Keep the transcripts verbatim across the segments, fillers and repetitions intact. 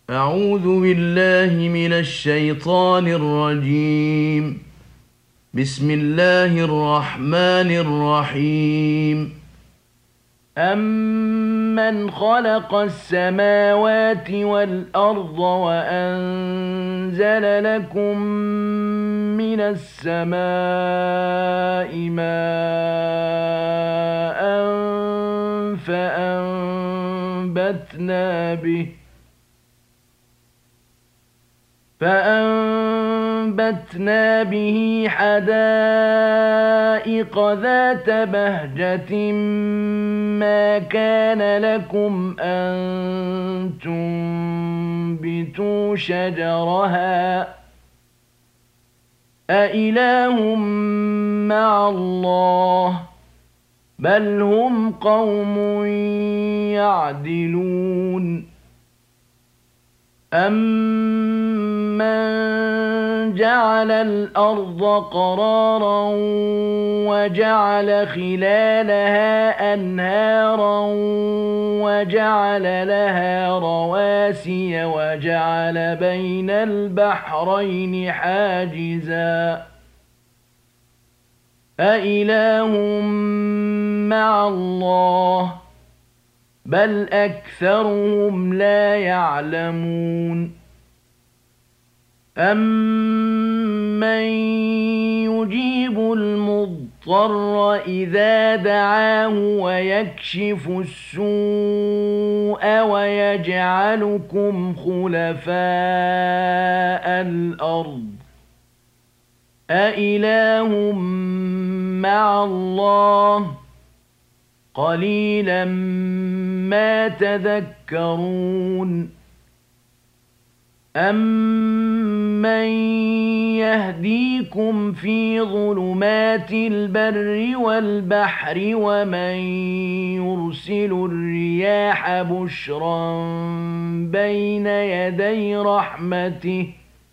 أعوذ بالله من الشيطان الرجيم. بسم الله الرحمن الرحيم. أَمَّنْ خَلَقَ السَّمَاوَاتِ وَالْأَرْضَ وَأَنزَلَ لَكُم مِّنَ السَّمَاءِ مَاءً فَأَنبَتْنَا بِهِ فَأَنبَتْنَا بِهِ حَدَائِقَ ذَاتَ بَهْجَةٍ مَّا كَانَ لَكُمْ أَن تُنبِتُوا شَجَرَهَا أَإِلَٰهٌ مَّعَ اللَّهِ ۚ بَلْ هُمْ قَوْمٌ يَعْدِلُونَ. أَمَّن جَعَلَ الْأَرْضَ قَرَارًا وَجَعَلَ خِلَالَهَا أَنْهَارًا وَجَعَلَ لَهَا رَوَاسِيَ وَجَعَلَ بَيْنَ الْبَحْرَيْنِ حَاجِزًا أَإِلَٰهٌ مَّعَ اللَّهِ ۚ بَلْ أَكْثَرُهُمْ لَا يَعْلَمُونَ. أَمَّن يُجِيبُ الْمُضْطَرَّ إِذَا دَعَاهُ وَيَكْشِفُ السُّوءَ وَيَجْعَلُكُمْ خُلَفَاءَ الْأَرْضِ أَإِلَٰهٌ مَّعَ اللَّهِ ۚ قَلِيلًا مَّا تَذَكَّرُونَ. أَمَّن يَهْدِيكُمْ فِي ظُلُمَاتِ الْبَرِّ وَالْبَحْرِ وَمَن يُرْسِلُ الرِّيَاحَ بُشْرًا بَيْنَ يَدَيْ رَحْمَتِهِ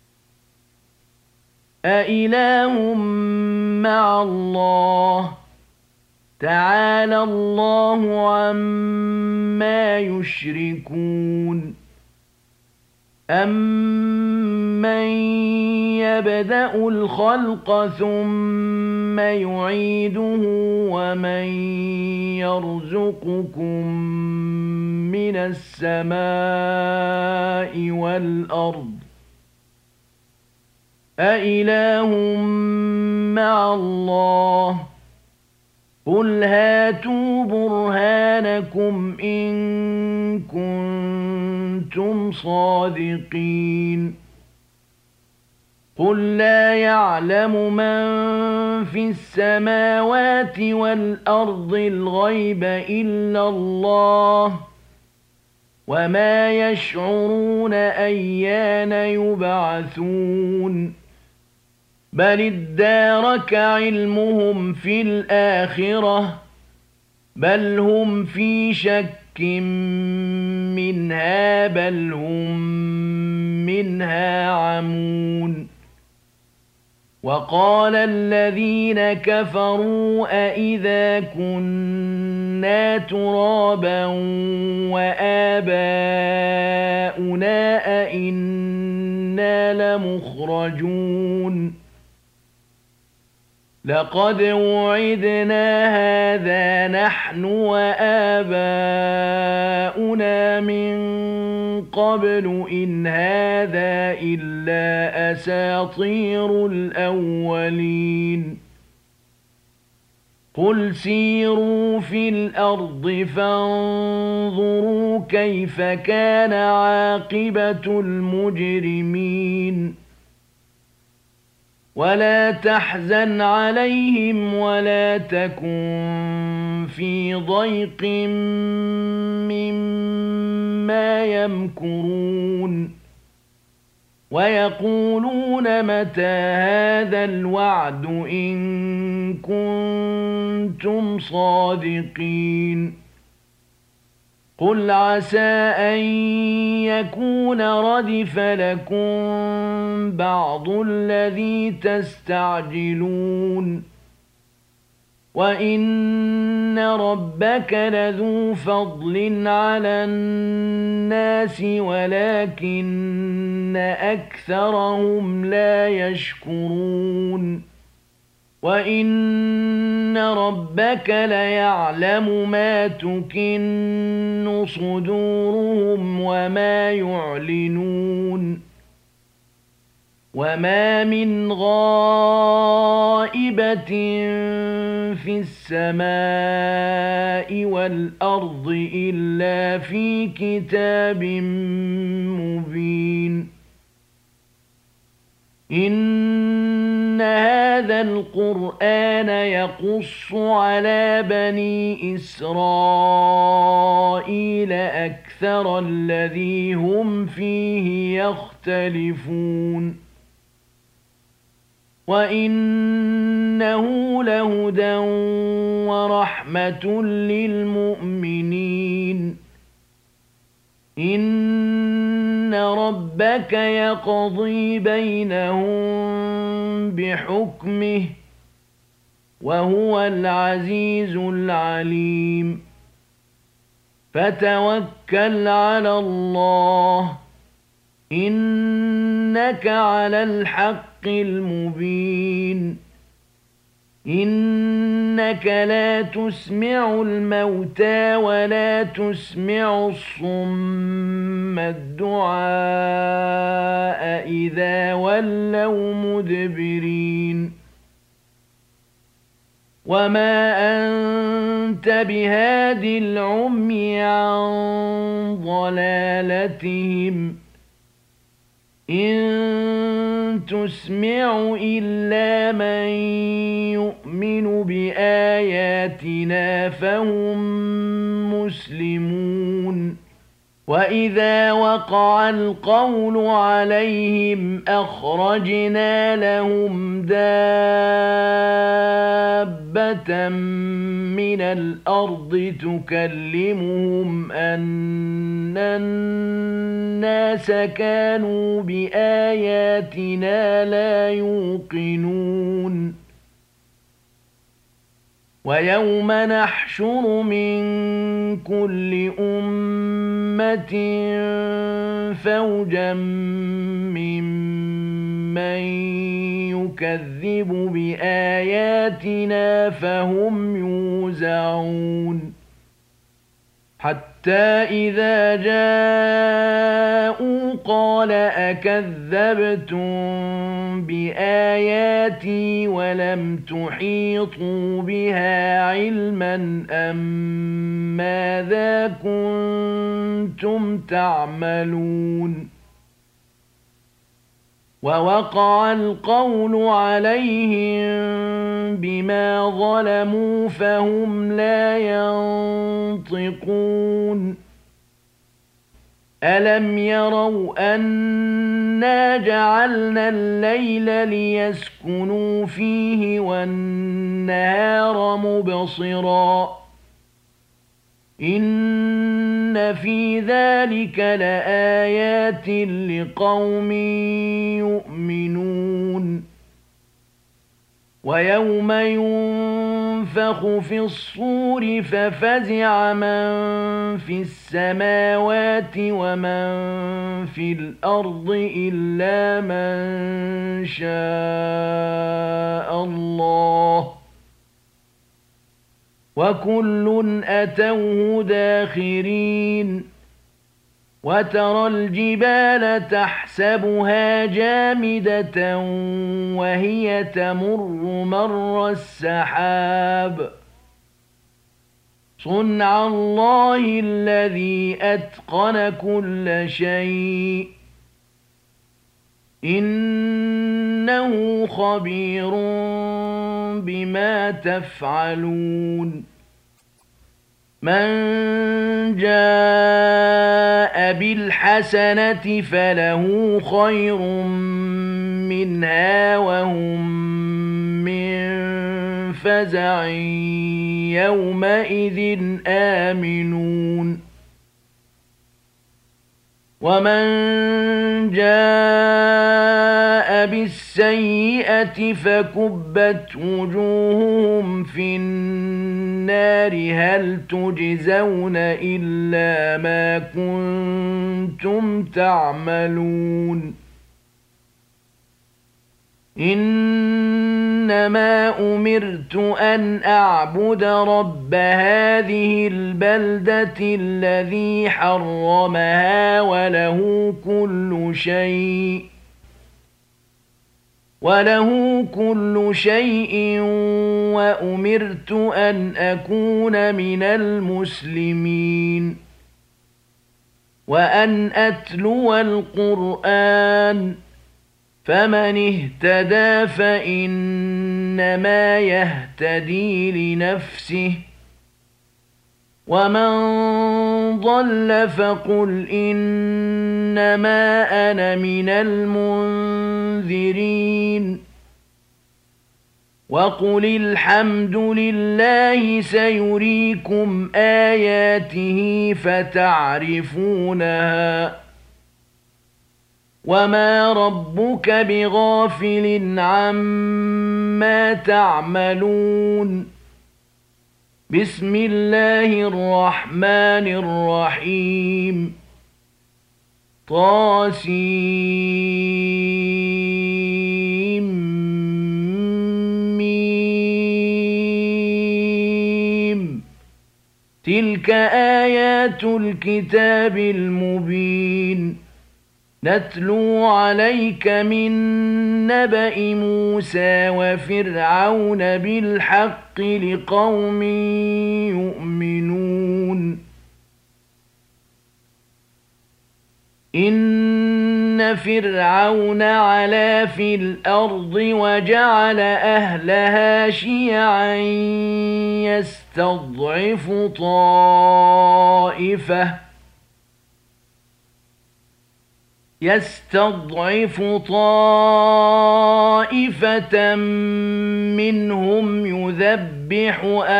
أَإِلَٰهٌ مَّعَ اللَّهِ ۚ تَعَالَى اللَّهُ عَمَّا يُشْرِكُونَ. أَمَّن يَبْدَأُ الْخَلْقَ ثُمَّ يُعِيدُهُ وَمَن يَرْزُقُكُم مِّنَ السَّمَاءِ وَالْأَرْضِ أَإِلَٰهٌ مَّعَ اللَّهِ ۚ قُلْ هَاتُوا بُرْهَانَكُمْ إِن كُنتُمْ صَادِقِينَ. قُل لَّا يَعْلَمُ مَن فِي السَّمَاوَاتِ وَالْأَرْضِ الْغَيْبَ إِلَّا اللَّهُ ۚ وَمَا يَشْعُرُونَ أَيَّانَ يُبْعَثُونَ. بَلِ ادَّارَكَ عِلْمُهُمْ فِي الْآخِرَةِ ۚ بَلْ هُمْ فِي شَكٍّ مِّنْهَا بَلْ هُم مِّنْهَا عَمُونَ. وَقَالَ الَّذِينَ كَفَرُوا أَإِذَا كُنَّا تُرَابًا وَآبَاؤُنَا أَإِنَّا لَمُخْرَجُونَ لَقَدْ وُعِدْنَا هَٰذَا نَحْنُ وَآبَاؤُنَا مِن قَبْلُ إِنْ هَٰذَا إِلَّا أَسَاطِيرُ الْأَوَّلِينَ. قُلْ سِيرُوا فِي الْأَرْضِ فَانظُرُوا كَيْفَ كَانَ عَاقِبَةُ الْمُجْرِمِينَ. وَلَا تَحْزَنْ عَلَيْهِمْ وَلَا تَكُن فِي ضَيْقٍ مِّمَّا يَمْكُرُونَ. وَيَقُولُونَ مَتَىٰ هَٰذَا الْوَعْدُ إِن كُنتُمْ صَادِقِينَ. قُلْ عَسَىٰ أَن يَكُونَ رَدِفَ لَكُم بَعْضُ الَّذِي تَسْتَعْجِلُونَ وَإِنَّ رَبَّكَ لَذُو فَضْلٍ عَلَى النَّاسِ وَلَكِنَّ أَكْثَرَهُمْ لَا يَشْكُرُونَ وَإِنَّ رَبَّكَ لَيَعْلَمُ مَا تُكِنُّ صُدُورُهُمْ وَمَا يُعْلِنُونَ وَمَا مِنْ غَائِبَةٍ فِي السَّمَاءِ وَالْأَرْضِ إِلَّا فِي كِتَابٍ مُبِينٍ إِنَّ هَذَا الْقُرْآنَ يَقُصُّ عَلَى بَنِي إِسْرَائِيلَ أَكْثَرَ الَّذِي هُمْ فِيهِ يَخْتَلِفُونَ وَإِنَّهُ لَهُدًى وَرَحْمَةٌ لِّلْمُؤْمِنِينَ إِنَّ رَبَّكَ يَقْضِي بَيْنَهُم بِحُكْمِهِ وَهُوَ الْعَزِيزُ الْعَلِيمُ فَتَوَكَّلْ عَلَى اللَّهِ إِنَّكَ عَلَى الْحَقِّ الْمُبِينِ إِنَّكَ لَا تُسْمِعُ الْمَوْتَىٰ وَلَا تُسْمِعُ الصُّمَّ الدُّعَاءَ إِذَا وَلَّوْا مُدْبِرِينَ وَمَا أَنتَ بِهَادِ الْعُمْيِ عَن ضَلَالَتِهِمْ إِن تُسْمِعُ إِلَّا مَن يُؤْمِنُ بِآيَاتِنَا فَهُم مُّسْلِمُونَ وَإِذَا وَقَعَ الْقَوْلُ عَلَيْهِمْ أَخْرَجْنَا لَهُمْ دَابَّةً مِّنَ الْأَرْضِ تُكَلِّمُهُمْ أَنَّ النَّاسَ كَانُوا بِآيَاتِنَا لَا يُوقِنُونَ وَيَوْمَ نَحْشُرُ مِن كُلِّ أُمَّةٍ فَوْجًا مِّمَّن يُكَذِّبُ بِآيَاتِنَا فَهُمْ يُوزَعُونَ حَتَّى إِذَا جَاءُوا قَالَ أَكَذَّبْتُم بِآيَاتِي وَلَمْ تُحِيطُوا بِهَا عِلْمًا أَم مَّاذَا كُنتُمْ تَعْمَلُونَ وَوَقَعَ الْقَوْلُ عَلَيْهِم بِمَا ظَلَمُوا فَهُمْ لَا يَنطِقُونَ أَلَمْ يَرَوْا أَنَّا جَعَلْنَا اللَّيْلَ لِيَسْكُنُوا فِيهِ وَالنَّهَارَ مُبْصِرًا إِنَّ فِي ذَلِكَ لَآيَاتٍ لِقَوْمٍ يُؤْمِنُونَ وَيَوْمَ يُنفَخُ فِي الصُّورِ فَفَزِعَ مَن فِي السَّمَاوَاتِ وَمَن فِي الْأَرْضِ إِلَّا مَن شَاءَ اللَّهُ وَكُلٌّ أَتَوْهُ دَاخِرِينَ وَتَرَى الْجِبَالَ تَحْسَبُهَا جَامِدَةً وَهِيَ تَمُرُّ مَرَّ السَّحَابِ صُنْعَ اللَّهِ الَّذِي أَتْقَنَ كُلَّ شَيْءٍ إِنَّهُ خَبِيرٌ بِمَا تَفْعَلُونَ مَن جَاءَ بِالْحَسَنَةِ فَلَهُ خَيْرٌ مِّنْهَا وَهُم مِّن فَزَعٍ يَوْمَئِذٍ آمِنُونَ وَمَن جَاءَ بِالسَّيِّئَةِ السيئة فكبت وجوههم في النار هل تجزون إلا ما كنتم تعملون إنما أمرت أن أعبد رب هذه البلدة الذي حرمها وله كل شيء وله كل شيء وأمرت أن أكون من المسلمين وأن أتلو القرآن فمن اهتدى فإنما يهتدي لنفسه ومن ضل فقل إنما أنا من المنذرين وقل الحمد لله سيريكم آياته فتعرفونها وما ربك بغافل عما تعملون بسم الله الرحمن الرحيم طاسيم ميم تلك آيات الكتاب المبين نتلو عليك من نبأ موسى وفرعون بالحق لقوم يؤمنون إن فرعون علا في الأرض وجعل أهلها شيعا يستضعف طائفة يستضعف طائفة منهم يذبح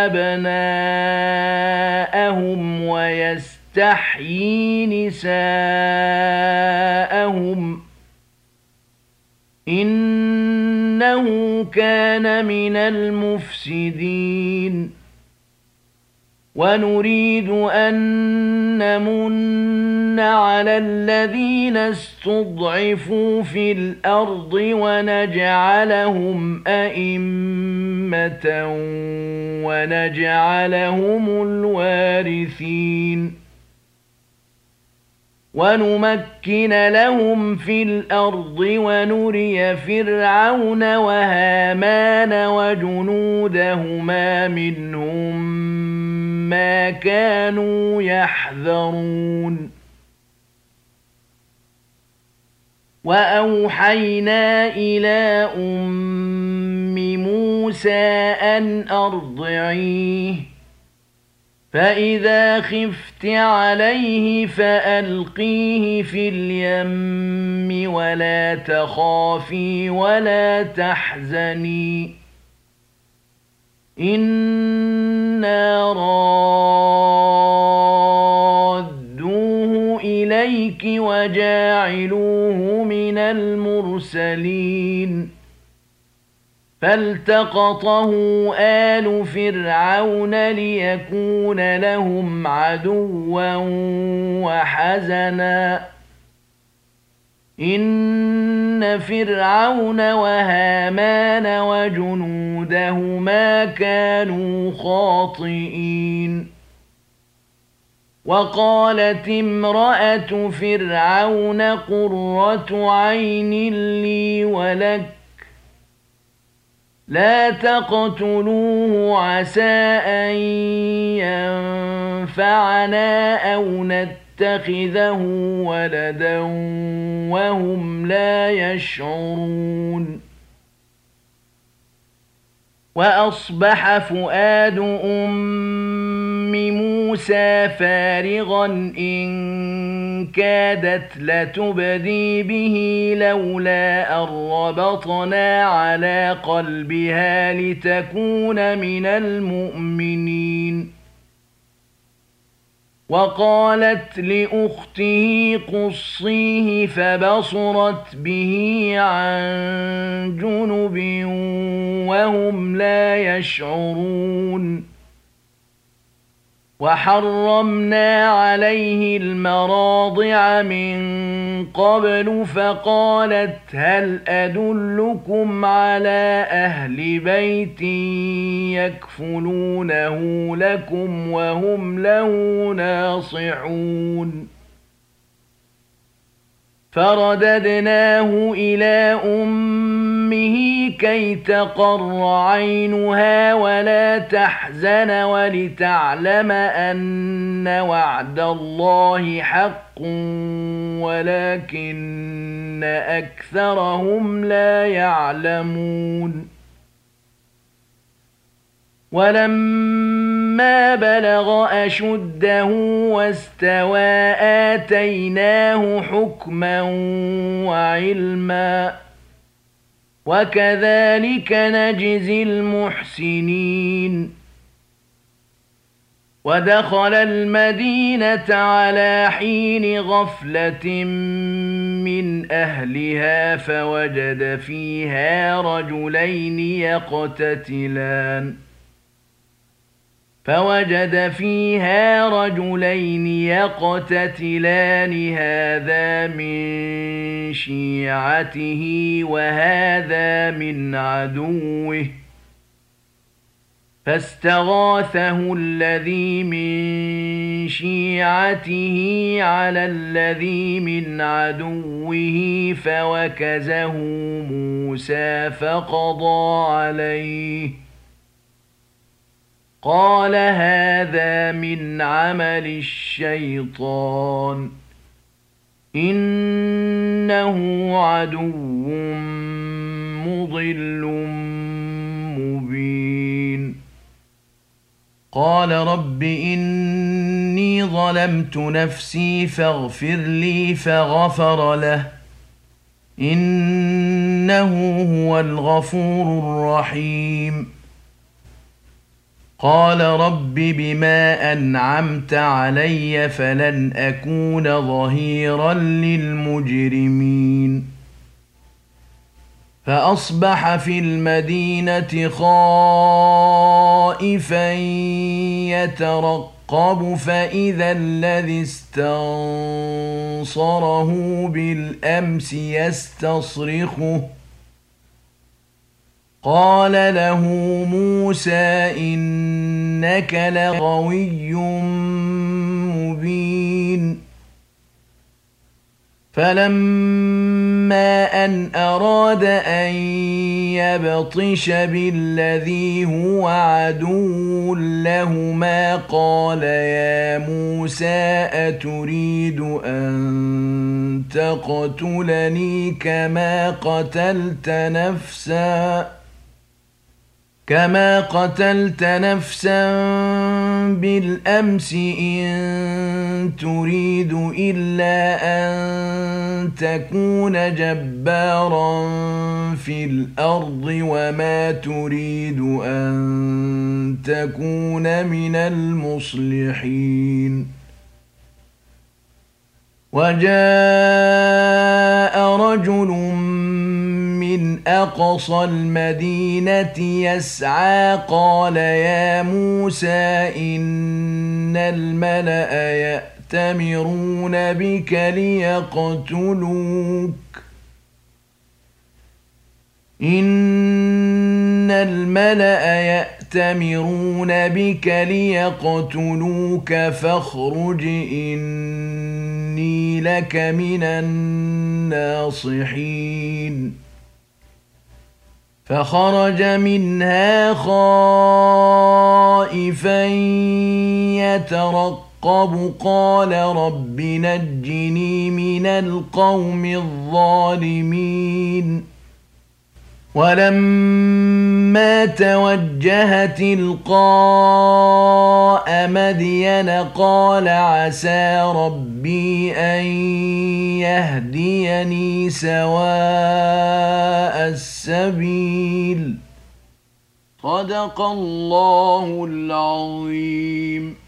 أبناءهم ويستحيي نساءهم إنه كان من المفسدين ونريد أن نمن على الذين استضعفوا في الأرض ونجعلهم أئمة ونجعلهم الوارثين ونمكن لهم في الأرض ونري فرعون وهامان وجنودهما منهم ما كانوا يحذرون وأوحينا إلى أم موسى أن أرضعيه فإذا خفت عليه فألقيه في اليم ولا تخافي ولا تحزني إنا رادوه إليك وجاعلوه من المرسلين فالتقطه آل فرعون ليكون لهم عدوا وحزنا إن فرعون وهامان وجنودهما كانوا خاطئين وقالت امرأة فرعون قرة عين لي ولك لا تقتلوه عسى أن ينفعنا أو نتخذه ولدا وهم لا يشعرون وأصبح فؤاد أم موسى فارغا إن كادت لتبدي به لولا أن ربطنا على قلبها لتكون من المؤمنين وقالت لأخته قصيه فبصرت به عن جنب وهم لا يشعرون وحرمنا عليه المراضع من قبل فقالت هل أدلكم على أهل بيت يكفلونه لكم وهم له ناصحون فرددناه إلى أمه كي تقر عينها ولا تحزن ولتعلم أن وعد الله حق ولكن أكثرهم لا يعلمون ولما بلغ أشده واستوى آتيناه حكما وعلما وكذلك نجزي المحسنين ودخل المدينة على حين غفلة من أهلها فوجد فيها رجلين يقتتلان فوجد فيها رجلين يقتتلان هذا من شيعته وهذا من عدوه فاستغاثه الذي من شيعته على الذي من عدوه فوكزه موسى فقضى عليه قال هذا من عمل الشيطان إنه عدو مضل مبين قال رب إني ظلمت نفسي فاغفر لي فغفر له إنه هو الغفور الرحيم قال رب بما أنعمت علي فلن أكون ظهيرا للمجرمين فأصبح في المدينة خائفا يترقب فإذا الذي استنصره بالأمس يستصرخه قال له موسى إنك لغوي مبين فلما أن أراد أن يبطش بالذي هو عدو لهما قال يا موسى أتريد أن تقتلني كما قتلت نفسا كما قتلت نفسا بالأمس إن تريد إلا أن تكون جبارا في الأرض وما تريد أن تكون من المصلحين وجاء رجل من أقصى المدينة يسعى قال يا موسى إن الملأ يأتمرون بك ليقتلوك إن الملأ يأتمرون بك ليقتلوك فاخرج إني لك من الناصحين فخرج منها خائفا يترقب قال رب نجني من القوم الظالمين ولما توجه تلقاء مدين قال عسى ربي أن يهديني سواء السبيل صدق الله العظيم.